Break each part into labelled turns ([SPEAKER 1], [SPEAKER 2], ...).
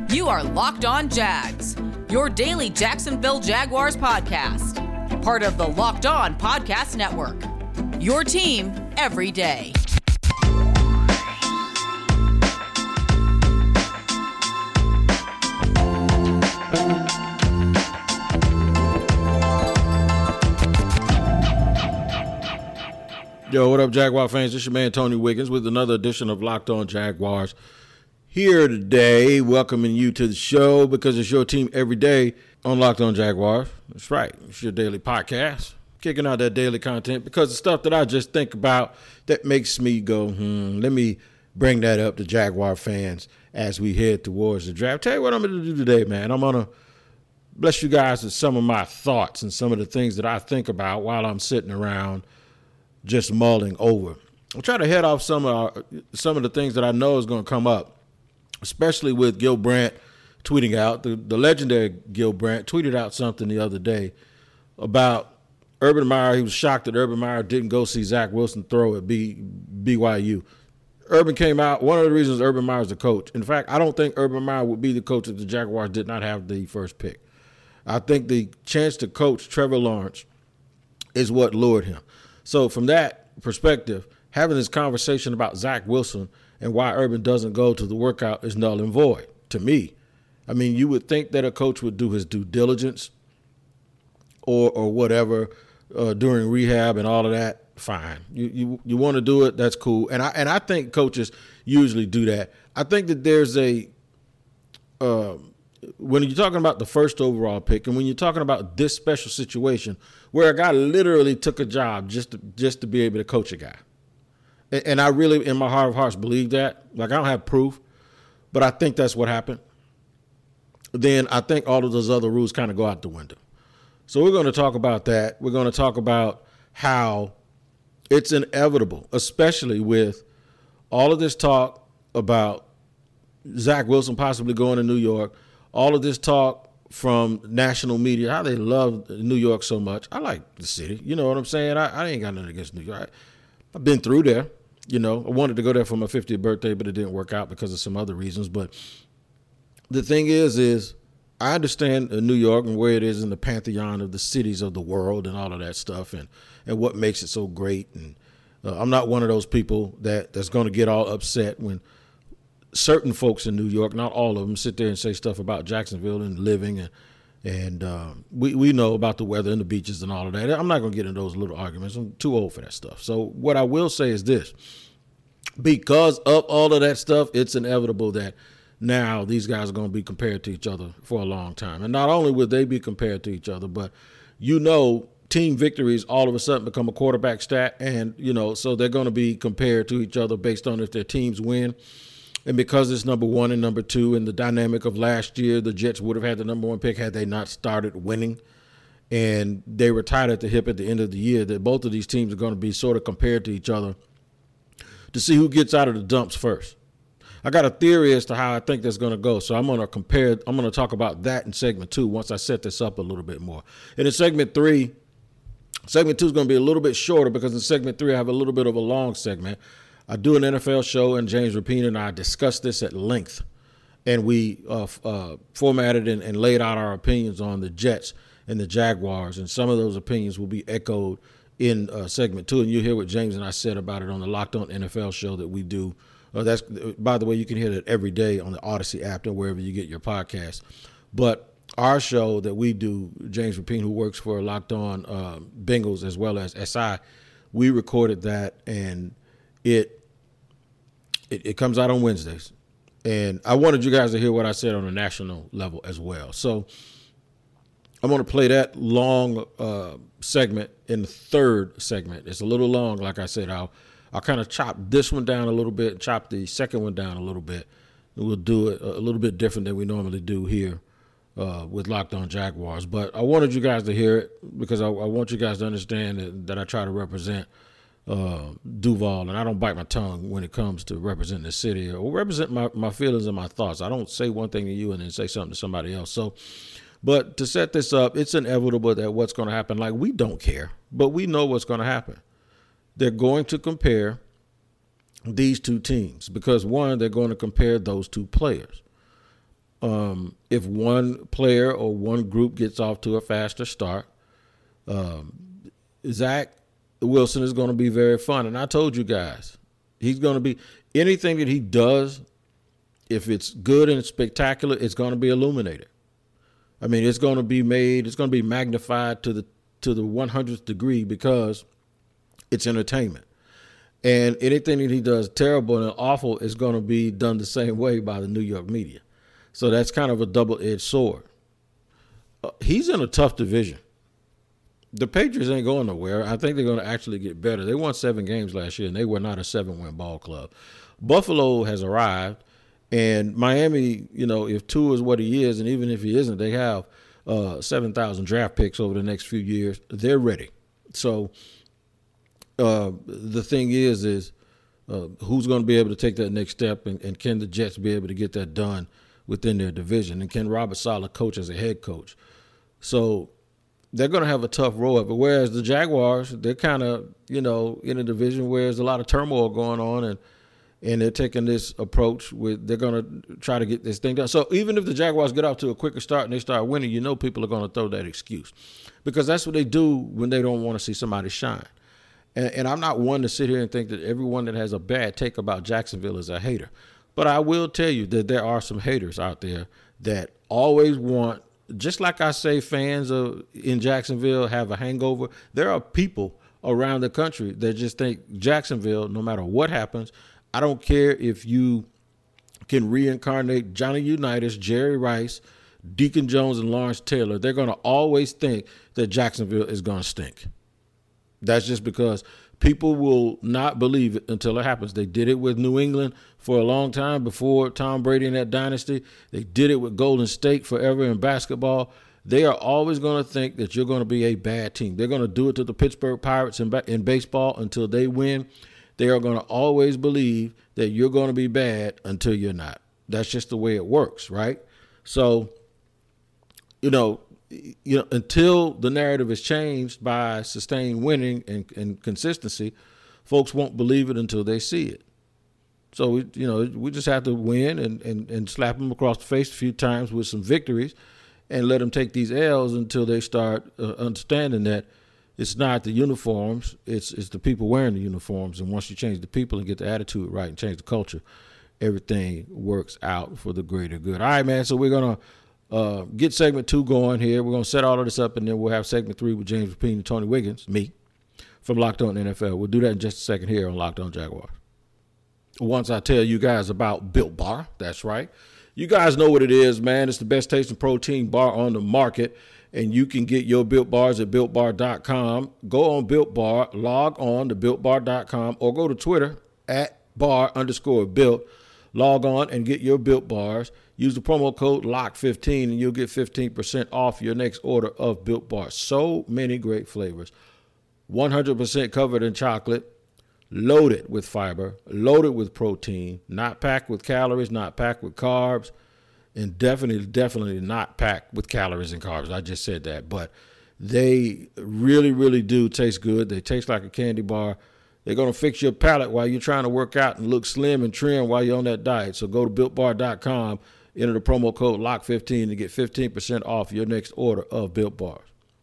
[SPEAKER 1] You are Locked On Jags, your daily Jacksonville Jaguars podcast. Part of the Locked On Podcast Network, your team every day.
[SPEAKER 2] Yo, what up, Jaguar fans? This is your man, Tony Wiggins, with another edition of Locked On Jaguars. Here today, welcoming you to the show because it's your team every day on Locked On Jaguars. That's right. It's your daily podcast, kicking out that daily content because the stuff that I just think about that makes me go, let me bring that up to Jaguar fans as we head towards the draft. Tell you what I'm going to do today, man. I'm going to bless you guys with some of my thoughts and some of the things that I think about while I'm sitting around just mulling over. I'll try to head off some of the things that I know is going to come up, especially with Gil Brandt tweeting out. The legendary Gil Brandt tweeted out something the other day about Urban Meyer. He was shocked that Urban Meyer didn't go see Zach Wilson throw at BYU. Urban came out. One of the reasons Urban Meyer is the coach. In fact, I don't think Urban Meyer would be the coach if the Jaguars did not have the first pick. I think the chance to coach Trevor Lawrence is what lured him. So from that perspective, having this conversation about Zach Wilson and why Urban doesn't go to the workout is null and void to me. I mean, you would think that a coach would do his due diligence or whatever during rehab and all of that. Fine. You want to do it, that's cool. And I think coaches usually do that. I think that there's when you're talking about the first overall pick and when you're talking about this special situation where a guy literally took a job just to be able to coach a guy. And I really, in my heart of hearts, believe that. Like, I don't have proof, but I think that's what happened. Then I think all of those other rules kind of go out the window. So we're going to talk about that. We're going to talk about how it's inevitable, especially with all of this talk about Zach Wilson possibly going to New York, all of this talk from national media, how they love New York so much. I like the city. You know what I'm saying? I ain't got nothing against New York. I've been through there. You know, I wanted to go there for my 50th birthday, but it didn't work out because of some other reasons. But the thing is I understand New York and where it is in the pantheon of the cities of the world and all of that stuff and what makes it so great. And I'm not one of those people that's going to get all upset when certain folks in New York, not all of them, sit there and say stuff about Jacksonville and living and we know about the weather and the beaches and all of that. I'm not going to get into those little arguments. I'm too old for that stuff. So what I will say is this. Because of all of that stuff, it's inevitable that now these guys are going to be compared to each other for a long time. And not only would they be compared to each other, but team victories all of a sudden become a quarterback stat. And, so they're going to be compared to each other based on if their teams win. And because it's number one and number two and the dynamic of last year, the Jets would have had the number one pick had they not started winning. And they were tied at the hip at the end of the year that both of these teams are going to be sort of compared to each other to see who gets out of the dumps first. I got a theory as to how I think that's going to go. So I'm going to talk about that in segment 2 once I set this up a little bit more. And in segment 2 is going to be a little bit shorter because in segment 3 I have a little bit of a long segment. I do an NFL show, and James Rapien and I discussed this at length, and we formatted and laid out our opinions on the Jets and the Jaguars, and some of those opinions will be echoed in segment 2, and you'll hear what James and I said about it on the Locked On NFL show that we do. That's, by the way, you can hear that every day on the Odyssey app or wherever you get your podcast. But our show that we do, James Rapien, who works for Locked On Bengals as well as SI, we recorded that, and it comes out on Wednesdays. And I wanted you guys to hear what I said on a national level as well. So I'm going to play that long segment in the third segment. It's a little long, like I said. I'll kind of chop this one down a little bit, chop the second one down a little bit. And we'll do it a little bit different than we normally do here with Locked On Jaguars. But I wanted you guys to hear it because I want you guys to understand that I try to represent Duval, and I don't bite my tongue when it comes to representing the city or represent my feelings and my thoughts. I don't say one thing to you and then say something to somebody else. So, but to set this up, it's inevitable that what's going to happen, like we don't care, but we know what's going to happen. They're going to compare these two teams because, one, they're going to compare those two players. if one player or one group gets off to a faster start. Zach Wilson is going to be very fun. And I told you guys, he's going to be anything that he does, if it's good and spectacular, it's going to be illuminated. I mean, it's going to be magnified to the 100th degree because it's entertainment. And anything that he does terrible and awful is going to be done the same way by the New York media. So that's kind of a double-edged sword. He's in a tough division. The Patriots ain't going nowhere. I think they're going to actually get better. They won 7 games last year, and they were not a 7-win ball club. Buffalo has arrived, and Miami, if Tua is what he is, and even if he isn't, they have 7,000 draft picks over the next few years. They're ready. So the thing is who's going to be able to take that next step, and can the Jets be able to get that done within their division? And can Robert Saleh coach as a head coach? So they're going to have a tough row of it. Whereas the Jaguars, they're kind of, in a division where there's a lot of turmoil going on, and they're taking this approach they're going to try to get this thing done. So even if the Jaguars get off to a quicker start and they start winning, people are going to throw that excuse, because that's what they do when they don't want to see somebody shine. And I'm not one to sit here and think that everyone that has a bad take about Jacksonville is a hater. But I will tell you that there are some haters out there that always want, just like I say fans in Jacksonville have a hangover, there are people around the country that just think Jacksonville, no matter what happens, I don't care if you can reincarnate Johnny Unitas, Jerry Rice, Deacon Jones, and Lawrence Taylor, they're going to always think that Jacksonville is going to stink. That's just because people will not believe it until it happens. They did it with New England for a long time before Tom Brady and that dynasty. They did it with Golden State forever in basketball. They are always going to think that you're going to be a bad team. They're going to do it to the Pittsburgh Pirates in baseball until they win. They are going to always believe that you're going to be bad until you're not. That's just the way it works, right? So, until the narrative is changed by sustained winning and consistency, folks won't believe it until they see it. So, we just have to win and slap them across the face a few times with some victories and let them take these L's until they start understanding that it's not the uniforms, it's the people wearing the uniforms. And once you change the people and get the attitude right and change the culture, everything works out for the greater good. All right, man, so we're going to get segment 2 going here. We're going to set all of this up, and then we'll have segment 3 with James Rapine and Tony Wiggins, me, from Locked On NFL. We'll do that in just a second here on Locked On Jaguars. Once I tell you guys about Built Bar, that's right. You guys know what it is, man. It's the best tasting protein bar on the market, and you can get your Built Bars at BuiltBar.com. Go on Built Bar, log on to BuiltBar.com, or go to Twitter at @bar_built. Log on and get your Built Bars. Use the promo code LOCK15 and you'll get 15% off your next order of Built Bars. So many great flavors. 100% covered in chocolate, loaded with fiber, loaded with protein, not packed with calories, not packed with carbs, and definitely not packed with calories and carbs. I just said that. But they really, really do taste good. They taste like a candy bar. They're going to fix your palate while you're trying to work out and look slim and trim while you're on that diet. So go to BuiltBar.com, enter the promo code LOCK15 to get 15% off your next order of Built Bars.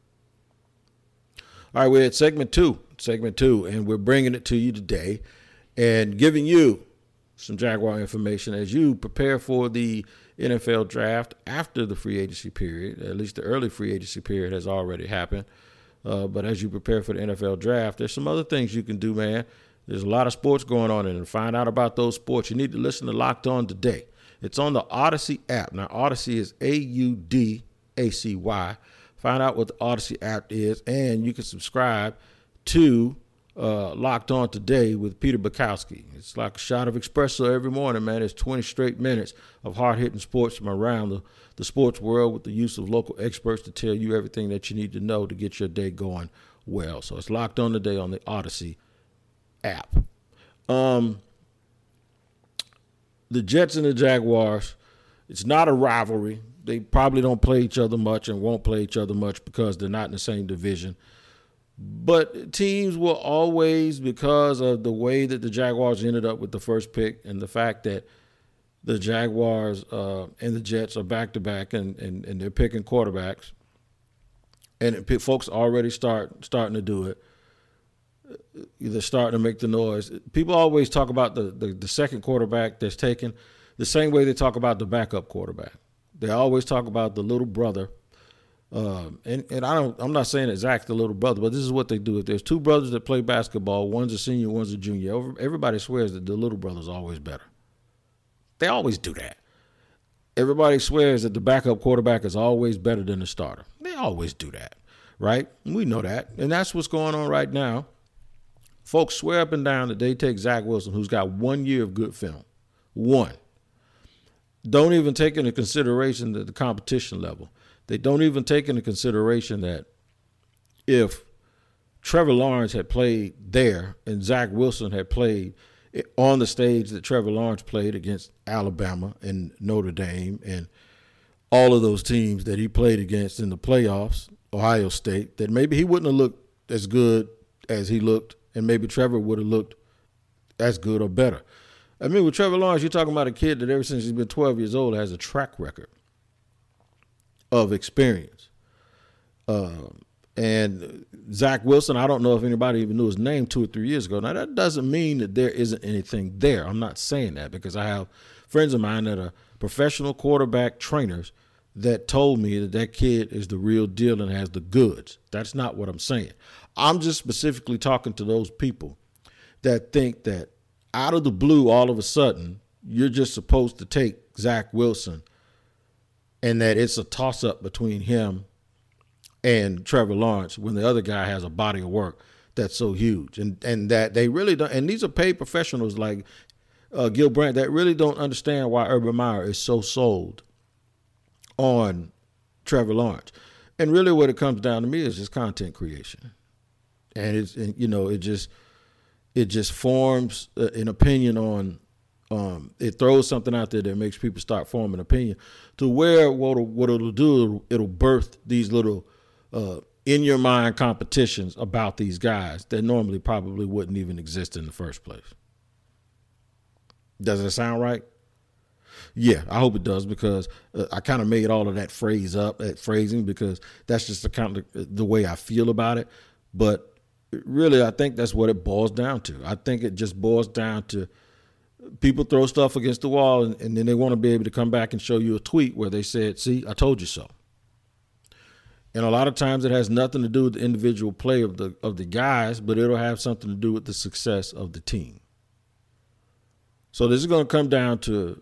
[SPEAKER 2] All right, we're at segment 2, and we're bringing it to you today and giving you some Jaguar information as you prepare for the NFL draft after the free agency period. At least the early free agency period has already happened. But as you prepare for the NFL draft, there's some other things you can do, man. There's a lot of sports going on, and to find out about those sports, you need to listen to Locked On Today. It's on the Odyssey app. Now, Odyssey is Audacy. Find out what the Odyssey app is, and you can subscribe to Locked On Today with Peter Bukowski. It's like a shot of espresso every morning, man. It's 20 straight minutes of hard-hitting sports from around the sports world with the use of local experts to tell you everything that you need to know to get your day going well. So it's Locked On Today on the Odyssey app. The Jets and the Jaguars, it's not a rivalry. They probably don't play each other much and won't play each other much because they're not in the same division. But teams will always, because of the way that the Jaguars ended up with the first pick and the fact that the Jaguars and the Jets are back-to-back, and they're picking quarterbacks. And folks already starting to do it. They're starting to make the noise. People always talk about the second quarterback that's taken the same way they talk about the backup quarterback. They always talk about the little brother. And I'm not saying that Zach's the little brother, but this is what they do. If there's two brothers that play basketball, one's a senior, one's a junior, everybody swears that the little brother's always better. They always do that. Everybody swears that the backup quarterback is always better than the starter. They always do that, right? We know that. And that's what's going on right now. Folks swear up and down that they take Zach Wilson, who's got 1 year of good film. One. Don't even take into consideration the competition level. They don't even take into consideration that if Trevor Lawrence had played there and Zach Wilson had played on the stage that Trevor Lawrence played against Alabama and Notre Dame and all of those teams that he played against in the playoffs, Ohio State, that maybe he wouldn't have looked as good as he looked, and maybe Trevor would have looked as good or better. I mean, with Trevor Lawrence, you're talking about a kid that ever since he's been 12 years old has a track record of experience. And Zach Wilson, I don't know if anybody even knew his name 2 or 3 years ago. Now, that doesn't mean that there isn't anything there. I'm not saying that, because I have friends of mine that are professional quarterback trainers that told me that that kid is the real deal and has the goods. That's not what I'm saying. I'm just specifically talking to those people that think that out of the blue, all of a sudden, you're just supposed to take Zach Wilson and that it's a toss-up between him and Trevor Lawrence when the other guy has a body of work that's so huge. And that they really don't, and these are paid professionals like Gil Brandt that really don't understand why Urban Meyer is so sold on Trevor Lawrence. And really what it comes down to me is just content creation. And it just forms an opinion on, it throws something out there that makes people start forming an opinion to where what it'll do, it'll birth these little in your mind competitions about these guys that normally probably wouldn't even exist in the first place. Does it sound right? Yeah, I hope it does, because I kind of made all of that phrasing, because that's just the way I feel about it. But really, I think that's what it boils down to. I think it just boils down to people throw stuff against the wall, and then they want to be able to come back and show you a tweet where they said, see, I told you so. And a lot of times it has nothing to do with the individual play of the guys, but it'll have something to do with the success of the team. So this is going to come down to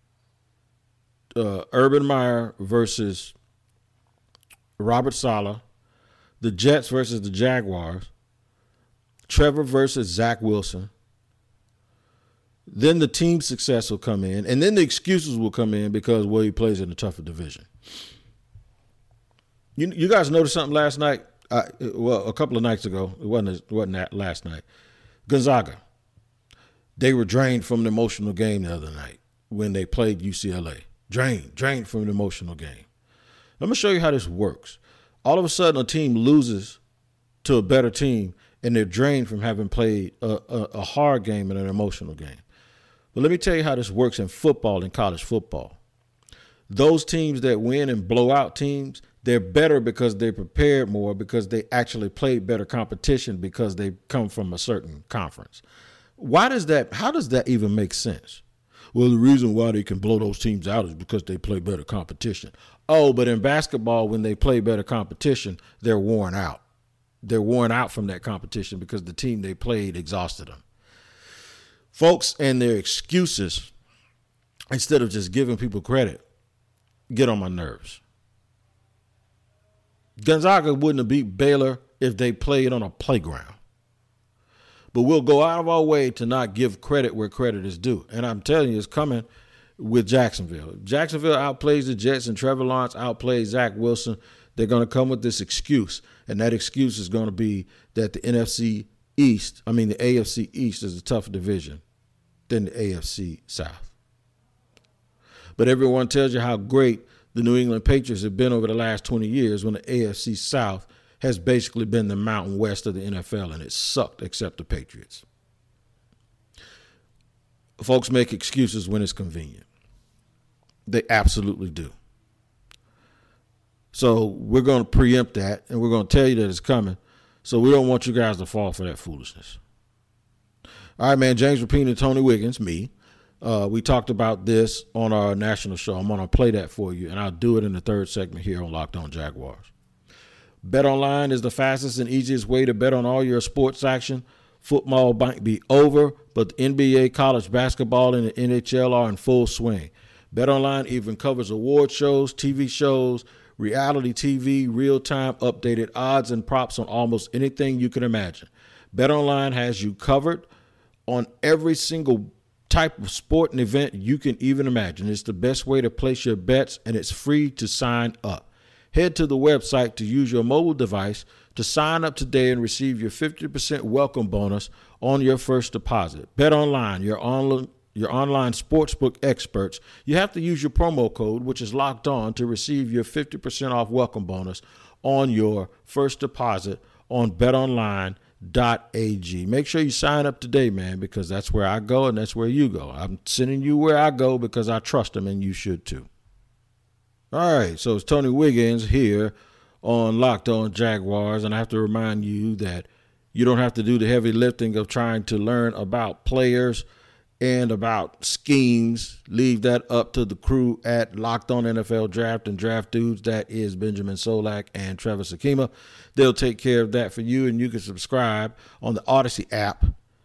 [SPEAKER 2] Urban Meyer versus Robert Saleh, the Jets versus the Jaguars, Trevor versus Zach Wilson. Then the team success will come in, and then the excuses will come in because, well, he plays in a tougher division. You guys noticed something last night? A couple of nights ago. It wasn't that last night. Gonzaga. They were drained from an emotional game the other night when they played UCLA. Drained from an emotional game. Let me show you how this works. All of a sudden, a team loses to a better team, and they're drained from having played a hard game and an emotional game. But let me tell you how this works in football, in college football. Those teams that win and blow out teams, they're better because they prepared more, because they actually played better competition, because they come from a certain conference. How does that even make sense? Well, the reason why they can blow those teams out is because they play better competition. Oh, but in basketball, when they play better competition, they're worn out. They're worn out from that competition because the team they played exhausted them. Folks and their excuses, instead of just giving people credit, get on my nerves. Gonzaga wouldn't have beat Baylor if they played on a playground. But we'll go out of our way to not give credit where credit is due. And I'm telling you, it's coming with Jacksonville. Jacksonville outplays the Jets and Trevor Lawrence outplays Zach Wilson. They're going to come with this excuse. And that excuse is going to be that the AFC East is a tougher division than the AFC South. But everyone tells you how great the New England Patriots have been over the last 20 years when the AFC South has basically been the Mountain West of the NFL, and it sucked except the Patriots. Folks make excuses when it's convenient. They absolutely do. So we're going to preempt that, and we're going to tell you that it's coming. So we don't want you guys to fall for that foolishness. All right, man. James Rapien and Tony Wiggins, me. We talked about this on our national show. I'm going to play that for you, and I'll do it in the third segment here on Locked On Jaguars. BetOnline is the fastest and easiest way to bet on all your sports action. Football might be over, but the NBA, college basketball, and the NHL are in full swing. BetOnline even covers award shows, TV shows, reality TV, real-time updated odds and props on almost anything you can imagine. BetOnline has you covered on every single type of sport and event you can even imagine. It's the best way to place your bets, and it's free to sign up. Head to the website to use your mobile device to sign up today and receive your 50% welcome bonus on your first deposit. BetOnline, your online sportsbook experts. You have to use your promo code, which is Locked On, to receive your 50% off welcome bonus on your first deposit on BetOnline.ag. Make sure you sign up today, man, because that's where I go and that's where you go. I'm sending you where I go because I trust them, and you should too. All right, so it's Tony Wiggins here on Locked On Jaguars, and I have to remind you that you don't have to do the heavy lifting of trying to learn about players and about schemes. Leave that up to the crew at Locked On NFL Draft and Draft Dudes. That is Benjamin Solak and Trevor Sakima. They'll take care of that for you, and you can subscribe on the Odyssey app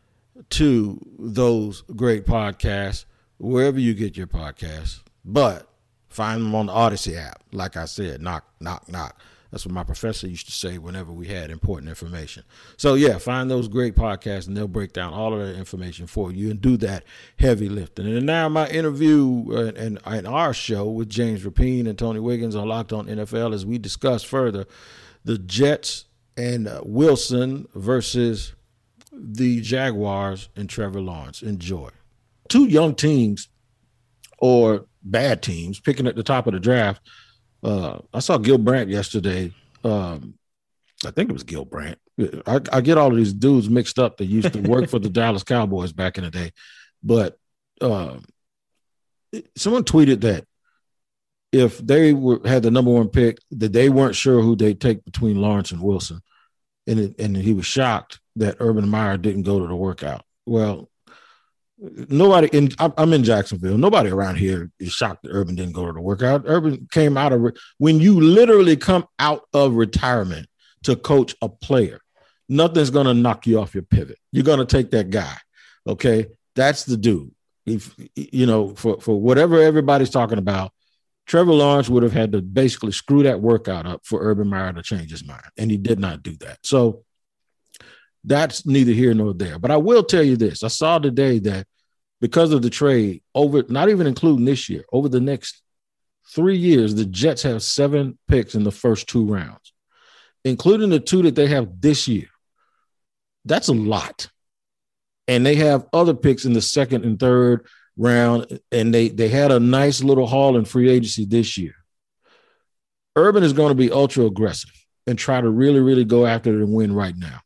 [SPEAKER 2] to those great podcasts wherever you get your podcasts. But find them on the Odyssey app. Like I said, knock, knock, knock. That's what my professor used to say whenever we had important information. So, yeah, find those great podcasts, and they'll break down all of that information for you and do that heavy lifting. And now my interview and our show with James Rapien and Tony Wiggins on Locked On NFL, as we discuss further the Jets and Wilson versus the Jaguars and Trevor Lawrence. Enjoy. Two young teams, or bad teams, picking at the top of the draft. I saw Gil Brandt yesterday. I think it was Gil Brandt. I get all of these dudes mixed up that used to work for the Dallas Cowboys back in the day. But someone tweeted that if they had the number one pick, that they weren't sure who they'd take between Lawrence and Wilson. And he was shocked that Urban Meyer didn't go to the workout. Well, I'm in Jacksonville. Nobody around here is shocked that Urban didn't go to the workout. Urban came out of when you literally come out of retirement to coach a player, nothing's going to knock you off your pivot. You're going to take that guy. Okay. That's the dude. If for whatever everybody's talking about, Trevor Lawrence would have had to basically screw that workout up for Urban Meyer to change his mind. And he did not do that. So that's neither here nor there. But I will tell you this. I saw today that because of the trade, not even including this year, over the next 3 years, the Jets have 7 picks in the first 2 rounds, including the 2 that they have this year. That's a lot. And they have other picks in the second and third round, and they had a nice little haul in free agency this year. Urban is going to be ultra aggressive and try to really, really go after it and win right now.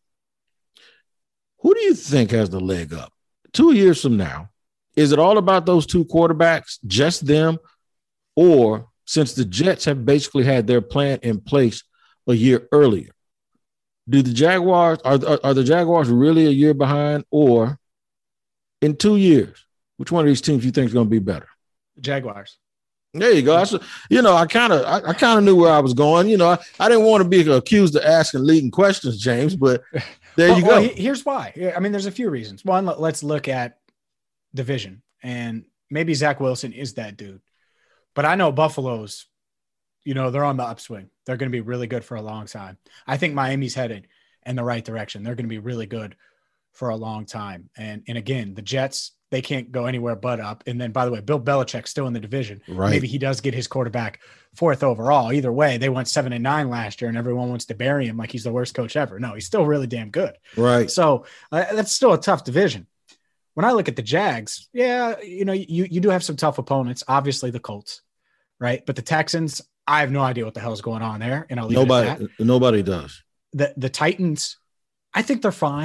[SPEAKER 2] Who do you think has the leg up 2 years from now? Is it all about those 2 quarterbacks, just them? Or since the Jets have basically had their plan in place a year earlier, do the Jaguars, are the Jaguars really a year behind? Or in 2 years, which one of these teams do you think is going to be better?
[SPEAKER 3] Jaguars.
[SPEAKER 2] There you go. I kind of knew where I was going. I didn't want to be accused of asking leading questions, James, but there you go.
[SPEAKER 3] Well, here's why. I mean, there's a few reasons. One, let's look at division, and maybe Zach Wilson is that dude. But I know Buffalo's, they're on the upswing. They're going to be really good for a long time. I think Miami's headed in the right direction. They're going to be really good for a long time. And again, the Jets, they can't go anywhere but up. And then, by the way, Bill Belichick's still in the division.
[SPEAKER 2] Right.
[SPEAKER 3] Maybe he does get his quarterback 4th overall. Either way, they went 7-9 last year, and everyone wants to bury him like he's the worst coach ever. No, he's still really damn good.
[SPEAKER 2] Right.
[SPEAKER 3] So that's still a tough division. When I look at the Jags, you do have some tough opponents. Obviously, the Colts, right? But the Texans, I have no idea what the hell is going on there, and I'll leave it at that.
[SPEAKER 2] Nobody does.
[SPEAKER 3] The Titans, I think they're fine.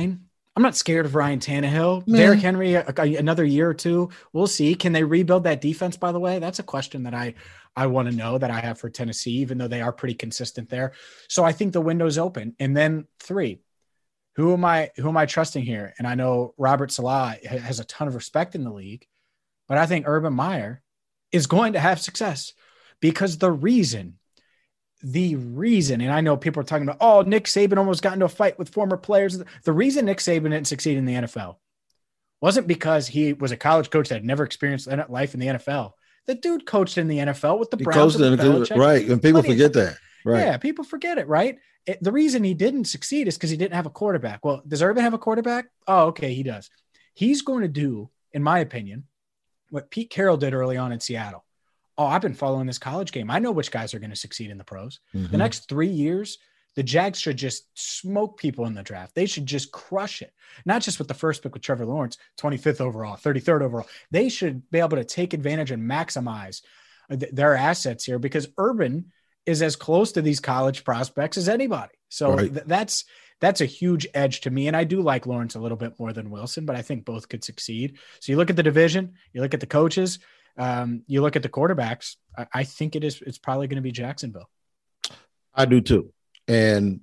[SPEAKER 3] I'm not scared of Ryan Tannehill.
[SPEAKER 2] Man.
[SPEAKER 3] Derrick Henry, another year or two. We'll see. Can they rebuild that defense, by the way? That's a question that I want to know, that I have for Tennessee, even though they are pretty consistent there. So I think the window's open. And then 3, who am I trusting here? And I know Robert Saleh has a ton of respect in the league, but I think Urban Meyer is going to have success, because the reason, and I know people are talking about, oh, Nick Saban almost got into a fight with former players. The reason Nick Saban didn't succeed in the NFL wasn't because he was a college coach that had never experienced life in the NFL. The dude coached in the NFL with the Browns.
[SPEAKER 2] Right. And people forget that. Right.
[SPEAKER 3] Yeah, people forget it, right? The reason he didn't succeed is because he didn't have a quarterback. Well, does Urban have a quarterback? Oh, okay, he does. He's going to do, in my opinion, what Pete Carroll did early on in Seattle. Oh, I've been following this college game. I know which guys are going to succeed in the pros.
[SPEAKER 2] Mm-hmm.
[SPEAKER 3] The next 3 years, the Jags should just smoke people in the draft. They should just crush it. Not just with the first pick with Trevor Lawrence, 25th overall, 33rd overall. They should be able to take advantage and maximize their assets here, because Urban is as close to these college prospects as anybody. So
[SPEAKER 2] right.
[SPEAKER 3] That's a huge edge to me. And I do like Lawrence a little bit more than Wilson, but I think both could succeed. So you look at the division, you look at the coaches, you look at the quarterbacks. I think it's probably going to be Jacksonville.
[SPEAKER 2] I do too. And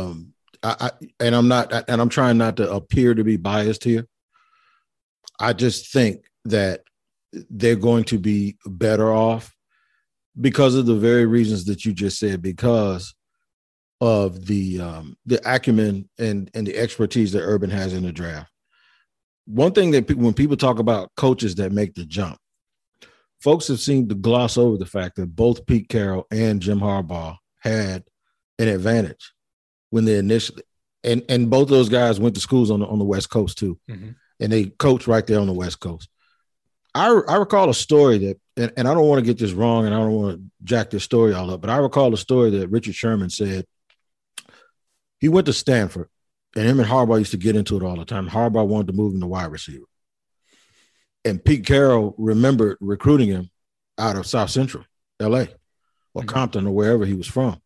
[SPEAKER 2] I'm trying not to appear to be biased here. I just think that they're going to be better off because of the very reasons that you just said, because of the acumen and the expertise that Urban has in the draft. One thing that when people talk about coaches that make the jump, folks have seemed to gloss over the fact that both Pete Carroll and Jim Harbaugh had an advantage when they initially, and both those guys went to schools on the West Coast too. Mm-hmm. And they coached right there on the West Coast. I recall a story that, and I don't want to get this wrong and I don't want to jack this story all up, but I recall a story that Richard Sherman said. He went to Stanford, and him and Harbaugh used to get into it all the time. Harbaugh wanted to move him to wide receiver. And Pete Carroll remembered recruiting him out of South Central, LA, or Compton, or wherever he was from.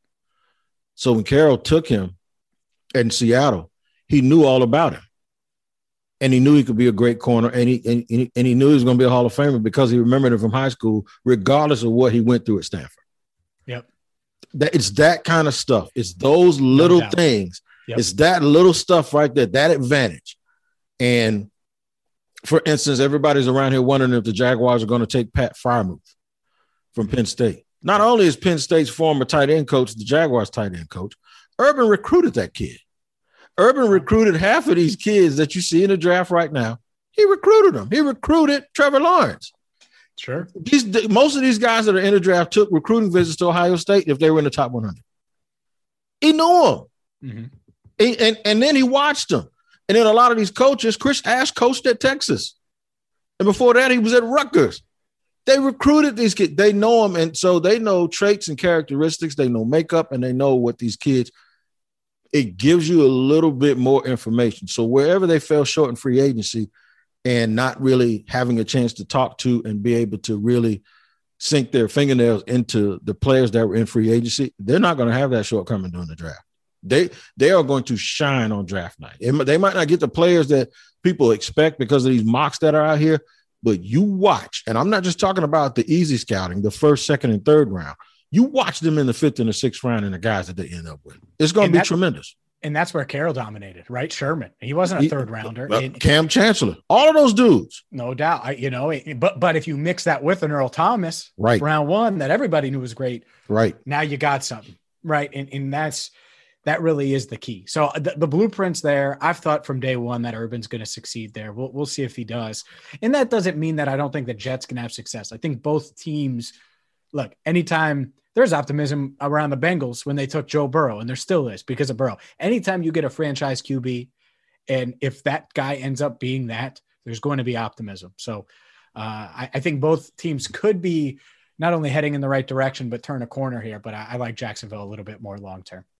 [SPEAKER 2] So when Carroll took him in Seattle, he knew all about him. And he knew he could be a great corner, and he knew he was going to be a Hall of Famer because he remembered him from high school, regardless of what he went through at Stanford.
[SPEAKER 3] Yep.
[SPEAKER 2] It's that kind of stuff. It's those little things. Yep. It's that little stuff right there, that advantage. And for instance, everybody's around here wondering if the Jaguars are going to take Pat Freiermuth from Penn State. Not only is Penn State's former tight end coach the Jaguars' tight end coach, Urban recruited that kid. Urban recruited half of these kids that you see in the draft right now. He recruited them. He recruited Trevor Lawrence.
[SPEAKER 3] Sure.
[SPEAKER 2] Most of these guys that are in the draft took recruiting visits to Ohio State if they were in the top 100. He knew them. Mm-hmm. And then he watched them. And then a lot of these coaches, Chris Ash coached at Texas. And before that, he was at Rutgers. They recruited these kids. They know them. And so they know traits and characteristics. They know makeup, and they know what these kids – it gives you a little bit more information. So wherever they fell short in free agency and not really having a chance to talk to and be able to really sink their fingernails into the players that were in free agency, they're not going to have that shortcoming during the draft. They are going to shine on draft night. They might not get the players that people expect because of these mocks that are out here, but you watch, and I'm not just talking about the easy scouting, the first, second, and third round. You watch them in the 5th and the 6th round and the guys that they end up with. It's going to be tremendous.
[SPEAKER 3] And that's where Carroll dominated, right? Sherman. He wasn't a third rounder.
[SPEAKER 2] Cam Chancellor. All of those dudes.
[SPEAKER 3] No doubt. But if you mix that with an Earl Thomas,
[SPEAKER 2] right,
[SPEAKER 3] round one, that everybody knew was great.
[SPEAKER 2] Right.
[SPEAKER 3] Now you got something. Right. And that really is the key. So the blueprint's there. I've thought from day one that Urban's going to succeed there. We'll see if he does. And that doesn't mean that I don't think the Jets can have success. I think both teams, look, anytime there's optimism around the Bengals when they took Joe Burrow, and there still is because of Burrow. Anytime you get a franchise QB, and if that guy ends up being that, there's going to be optimism. So I think both teams could be not only heading in the right direction, but turn a corner here. But I like Jacksonville a little bit more long-term.